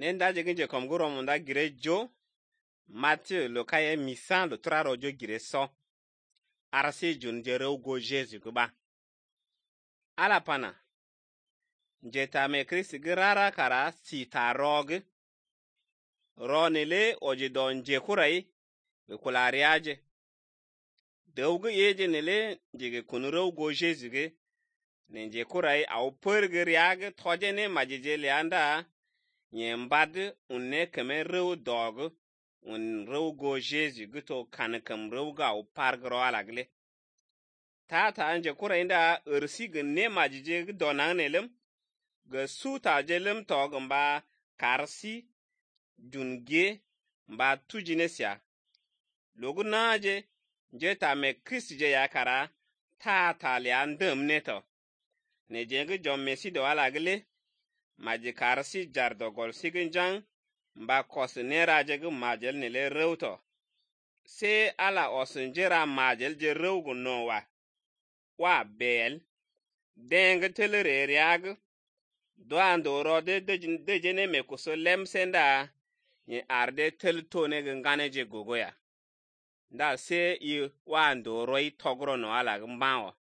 Nenda je ginje kom guro munda gire jo Matthew lo kaye misan lo traro jo gire so arasi jun je rew go Jesu kuba ala pana je ta me Kristi girara kara si ta rog ronele oje don je kurai be kulariaje dewgu yeje nele je kunu rew go Jesu ge ne je kurai au perge riage toje ne majije leanda nyembad unne keme rew dog un rew go Jesu guto kanakam rew ga au pargro alagle tata anje kurai nda ursi gne majije donang nelem ga suta jelem tog mba karsi junge mba tujinesia logu naje je ta me Kristi je yakara tata le andem neto ne jenge jom mesi do alagle maji karsi jardo gol siginjang mba kosnera je gu majel ne le rewto se ala osunjera majel je rewgu nowa wa bel denge telere riag doando rode de jene me kuso lemsenda ni arde tel tone ngane je gogoya nda se i wando roi togro no ala gmbawo